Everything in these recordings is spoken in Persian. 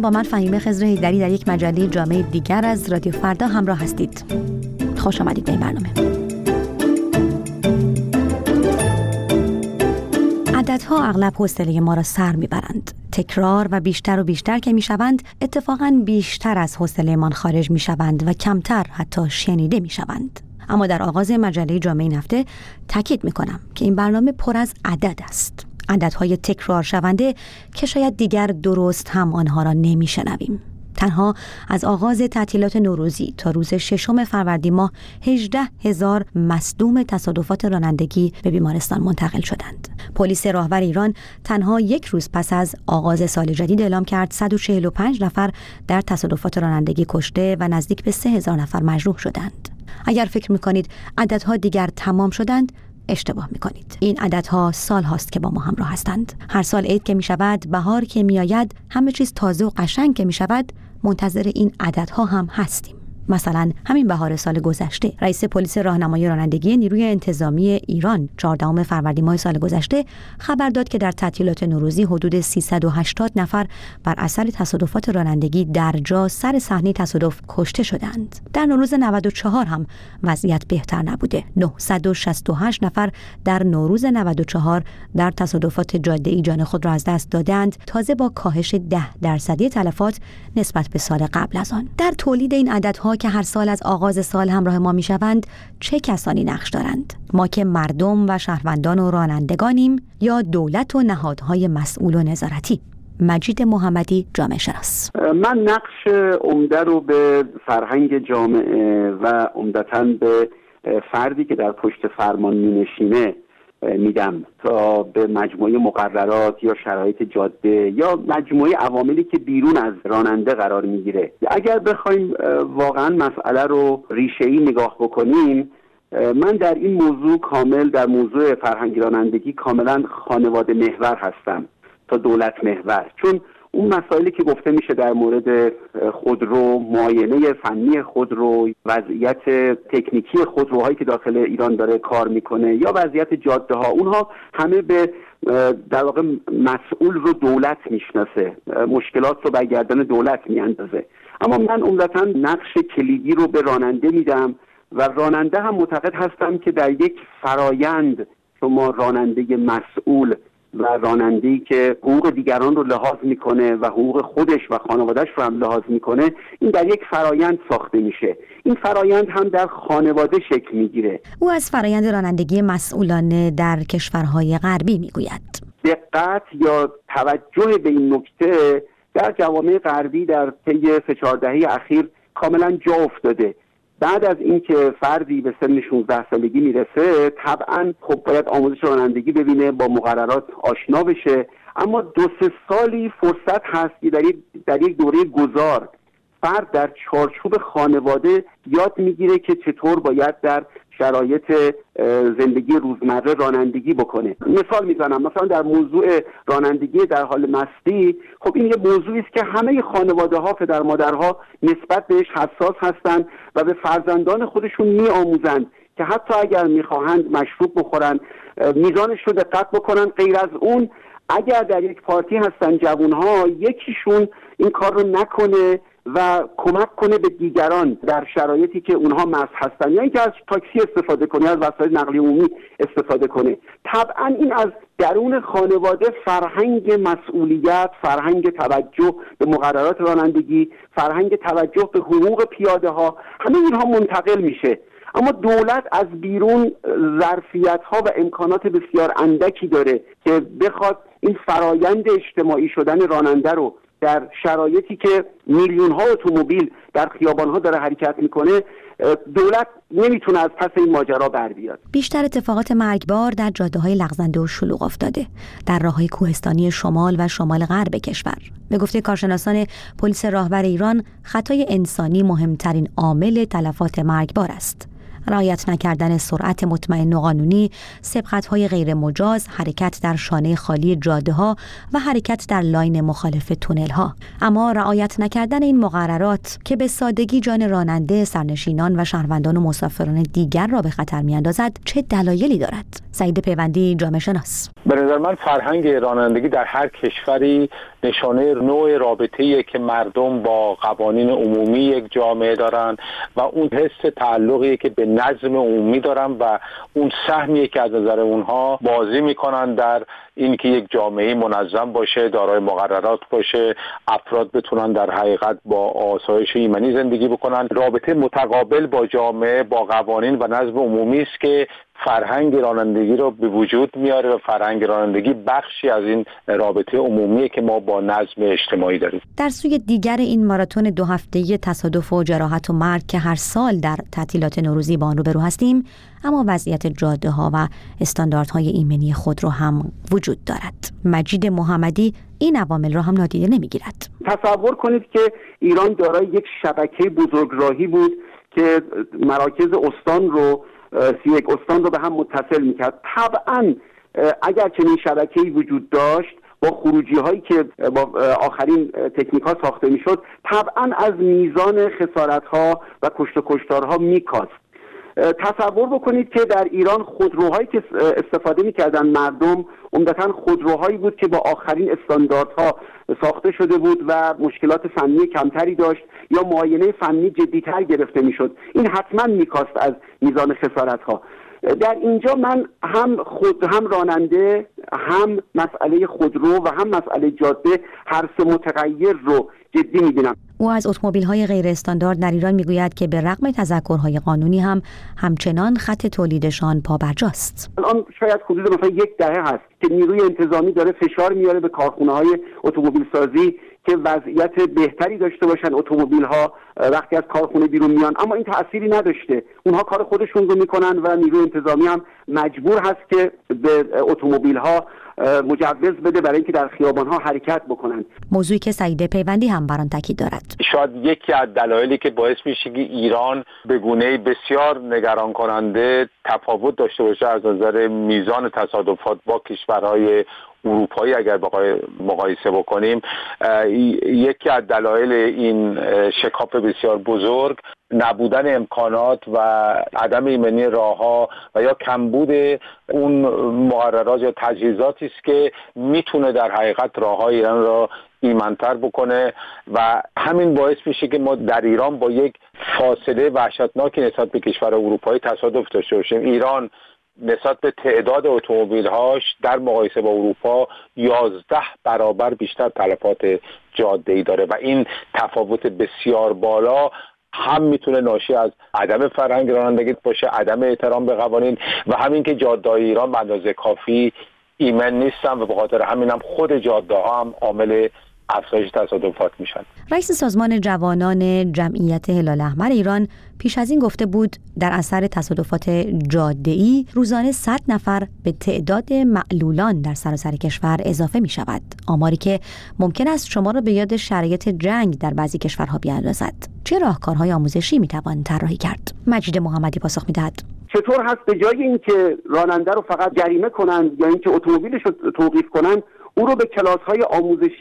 با من فهیمه خضر حیدری در یک مجله جامعه دیگر از رادیو فردا همراه هستید. خوش آمدید به این برنامه. عددها اغلب حوصله ما را سر میبرند. تکرار و بیشتر که میشوند، اتفاقاً بیشتر از حوصله‌مان خارج میشوند و کمتر حتی شنیده میشوند. اما در آغاز مجله جامعه این هفته تاکید میکنم که این برنامه پر از عدد است. عددهای تکرار شونده که شاید دیگر درست هم آنها را نمیشنویم. تنها از آغاز تعطیلات نوروزی تا روز 6 فروردین ماه 18,000 مصدوم تصادفات رانندگی به بیمارستان منتقل شدند. پلیس راهور ایران تنها یک روز پس از آغاز سال جدید اعلام کرد 145 نفر در تصادفات رانندگی کشته و نزدیک به 3,000 نفر مجروح شدند. اگر فکر می‌کنید عددها دیگر تمام شدند، اشتباه می‌کنید. این عددها سال هاست که با ما همراه هستند. هر سال عید که می‌شود، بهار که می‌آید، همه چیز تازه و قشنگ که می‌شود، منتظر این عددها هم هستیم. مثلا همین بهار سال گذشته رئیس پلیس راهنمایی رانندگی نیروی انتظامی ایران 14 فروردین ماه سال گذشته خبر داد که در تعطیلات نوروزی حدود 380 نفر بر اثر تصادفات رانندگی در جا سر صحنه تصادف کشته شدند. در نوروز 94 هم وضعیت بهتر نبوده. 968 نفر در نوروز 94 در تصادفات جاده‌ای جان خود را از دست دادند، تازه با کاهش 10% تلفات نسبت به سال قبل از آن. در تولید این عددها که هر سال از آغاز سال همراه ما میشوند، چه کسانی نقش دارند؟ ما که مردم و شهروندان و رانندگانیم یا دولت و نهادهای مسئول و نظارتی؟ مجید محمدی، جامعه شناس. من نقش عمده رو به فرهنگ جامعه و عمدتاً به فردی که در پشت فرمان مینشینه میدم تا به مجموعه مقررات یا شرایط جاده یا مجموعه عواملی که بیرون از راننده قرار میگیره. اگر بخوایم واقعا مسئله رو ریشه‌ای نگاه بکنیم، من در این موضوع کامل در موضوع فرهنگ رانندگی کاملا خانواده محور هستم تا دولت محور، چون اون مسائلی که گفته میشه در مورد خودرو، معاینه فنی خودرو، وضعیت تکنیکی خودروهایی که داخل ایران داره کار میکنه یا وضعیت جاده ها، اونها همه به در واقع مسئول رو دولت میشناسه، مشکلات رو برگردن دولت میاندازه. اما من عمدتاً نقش کلیدی رو به راننده میدم و راننده هم معتقد هستم که در یک فرایند شما راننده مسئول و راننده‌ای که حقوق دیگران رو لحاظ میکنه و حقوق خودش و خانواده‌اش رو هم لحاظ میکنه، این در یک فرایند ساخته میشه. این فرایند هم در خانواده شکل میگیره. او از فرایند رانندگی مسئولانه در کشورهای غربی میگوید. دقت یا توجه به این نکته در جوامع غربی در طی 3-4 دهه اخیر کاملا جا افتاده. بعد از اینکه فردی به سن 16 سالگی میرسه، طبعا خب باید آموزش رانندگی ببینه، با مقررات آشنا بشه، اما 2-3 سالی فرصت هست که در یک دوره گذار فرد در چارچوب خانواده یاد میگیره که چطور باید در شرایط زندگی روزمره رانندگی بکنه. مثال میزنم، مثلا در موضوع رانندگی در حال مستی، خب این یه موضوعی است که همه خانواده ها، پدر مادرها نسبت بهش حساس هستند و به فرزندان خودشون میآموزند که حتی اگر میخواهند مشروب بخورن میزانش رو دقت بکنن. غیر از اون اگر در یک پارتی هستن جوانها، یکیشون این کار رو نکنه و کمک کنه به دیگران در شرایطی که اونها مست هستن، یا اینکه از تاکسی استفاده کنه، از وسایل نقلیه عمومی استفاده کنه. طبعا این از درون خانواده فرهنگ مسئولیت، فرهنگ توجه به مقررات رانندگی، فرهنگ توجه به حقوق پیاده ها، همه اینها منتقل میشه. اما دولت از بیرون ظرفیت ها و امکانات بسیار اندکی داره که بخواد این فرایند اجتماعی شدن راننده رو در شرایطی که میلیون ها اتومبیل در خیابان ها داره حرکت میکنه، دولت نمیتونه از پس این ماجرا بر بیاد. بیشتر اتفاقات مرگبار در جاده‌های لغزنده و شلوغ افتاده، در راه‌های کوهستانی شمال و شمال غرب کشور. به گفته کارشناسان پلیس راهور ایران، خطای انسانی مهمترین عامل تلفات مرگبار است. رعایت نکردن سرعت مطمئن و قانونی، سبقت‌های غیر مجاز، حرکت در شانه خالی جاده‌ها و حرکت در لاین مخالف تونل‌ها. اما رعایت نکردن این مقررات که به سادگی جان راننده، سرنشینان و شهروندان و مسافران دیگر را به خطر می‌اندازد، چه دلایلی دارد؟ سعید پیوندی، جامعه شناس: به نظر من فرهنگ رانندگی در هر کشوری نشانه نوع رابطه‌ایه که مردم با قوانین عمومی یک جامعه دارن و اون حس تعلقی که به نظم عمومی دارن و اون سهمیه که از نظر اونها بازی میکنن در اینکه یک جامعه منظم باشه، دارای مقررات باشه، افراد بتونن در حقیقت با آسایش ایمنی زندگی بکنن. رابطه متقابل با جامعه، با قوانین و نظم عمومی است که فرهنگ رانندگی رو به وجود میاره و فرهنگ رانندگی بخشی از این رابطه عمومیه که ما با نظم اجتماعی داریم. در سوی دیگر این ماراتون 2 هفته‌ای تصادف و جراحت و مرگ که هر سال در تعطیلات نوروزی با آن روبرو هستیم، اما وضعیت جاده‌ها و استانداردهای ایمنی خودرو هم وجود دارد. مجید محمدی این عوامل را هم نادیده نمیگیرد. تصور کنید که ایران دارای یک شبکه بزرگراهی بود که مراکز استان رو 31 استان رو به هم متصل میکرد. طبعا اگر چنین شبکه‌ای وجود داشت با خروجی هایی که با آخرین تکنیک ها ساخته میشد، طبعا از میزان خسارت ها و کشت و کشتارها میکاست. تصور بکنید که در ایران خودروهایی که استفاده میکردن مردم عمدتاً خودروهایی بود که با آخرین استانداردها ساخته شده بود و مشکلات فنی کمتری داشت یا معاینه فنی جدی‌تر گرفته میشد. این حتما میکاست از میزان خسارت‌ها. در اینجا من هم راننده، هم مسئله خودرو و هم مسئله جاده، هر سه متغیر رو جدی می‌بینم. او از اتومبیل‌های غیر استاندارد در ایران میگوید که به رغم تذکرهای قانونی هم همچنان خط تولیدشان پابرجاست. الان شاید حدود مثلا 10 دهه هست که نیروی انتظامی داره فشار میاره به کارخانه‌های اتومبیل سازی که وضعیت بهتری داشته باشن اتومبیل‌ها وقتی از کارخونه بیرون میان، اما این تأثیری نداشته. اونها کار خودشون رو میکنن و نیروی انتظامی هم مجبور هست که به اتومبیل‌ها مجوز بده برای اینکه در خیابان‌ها حرکت بکنن. موضوعی که سعید پیوندی هم بر آن تاکید دارد. شاید یکی از دلایلی که باعث میشه که ایران به گونه‌ای بسیار نگران کننده تفاوت داشته باشه از نظر میزان تصادفات با کشورهای اروپایی اگر بخوای مقایسه بکنیم، یکی از دلایل این شکاف بسیار بزرگ نبودن امکانات و عدم ایمنی راه‌ها و یا کمبود اون مقررات یا تجهیزاتی است که میتونه در حقیقت راه‌های ایران را ایمن‌تر بکنه و همین باعث میشه که ما در ایران با یک فاصله وحشتناکی نسبت به کشور اروپایی تصادف داشته باشیم. ایران نسبت به تعداد اتومبیل‌هاش در مقایسه با اروپا 11 برابر بیشتر تلفات جاده‌ای داره و این تفاوت بسیار بالا هم میتونه ناشی از عدم فرهنگ رانندگی باشه، عدم احترام به قوانین و همین که جاده‌های ایران به اندازه کافی ایمن نیستن و به خاطر همین هم خود جاده‌ها هم عامل افزایش تصادفات میشن. رئیس سازمان جوانان جمعیت هلال احمر ایران پیش از این گفته بود در اثر تصادفات جاده‌ای روزانه 100 نفر به تعداد معلولان در سراسر کشور اضافه می شود. آماری که ممکن است شما را به یاد شرایط جنگ در بعضی کشورها بیاندازد. چه راهکارهای آموزشی می توان طراحی کرد؟ مجید محمدی پاسخ می دهد. چطور هست به جای اینکه راننده رو فقط جریمه کنن یا اینکه اتومبیلش رو توقیف کنن، او رو به کلاس‌های آموزشی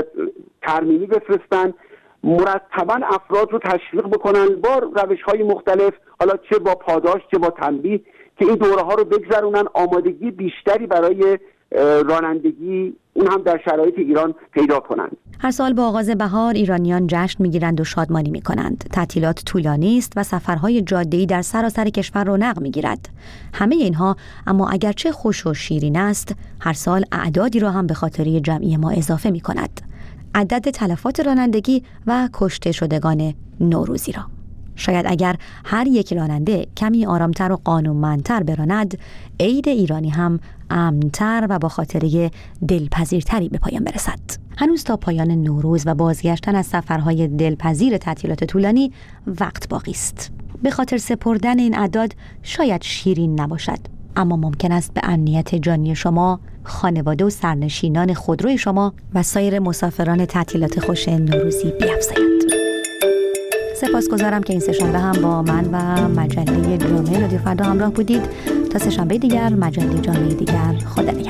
ترمیمی بفرستن، مرتباً افراد رو تشویق بکنن با روش‌های مختلف، حالا چه با پاداش چه با تنبیه، که این دوره‌ها رو بگذرونن، آمادگی بیشتری برای رانندگی اون هم در شرایط ایران پیدا کنند. هر سال با آغاز بهار ایرانیان جشن میگیرند و شادمانی میکنند. تعطیلات طولانی است و سفرهای جاده‌ای در سراسر کشور رونق میگیرد. همه اینها اما اگرچه خوش و شیرین است، هر سال اعدادی را هم به خاطره جمعی ما اضافه میکند. عدد تلفات رانندگی و کشته شدگان نوروزی را. شاید اگر هر یک راننده کمی آرامتر و قانونمندتر براند، عید ایرانی هم امن‌تر و با خاطره دلپذیرتری به پایان برسد. هنوز تا پایان نوروز و بازگشتن از سفرهای دلپذیر تعطیلات طولانی وقت باقی است. به خاطر سپردن این اعداد شاید شیرین نباشد، اما ممکن است به امنیت جانی شما، خانواده و سرنشینان خودروی شما و سایر مسافران تعطیلات خوش نوروزی بیفزاید. سپاسگزارم که این سه‌شنبه هم با من و مجله جامعه رادیو فردا همراه بودید. تا سه‌شنبه دیگر، مجله جامعه دیگر، خدا نگهدار.